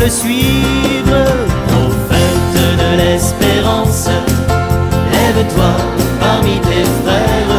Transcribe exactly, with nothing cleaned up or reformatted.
le suivre. Prophète de l'espérance, lève-toi parmi tes frères.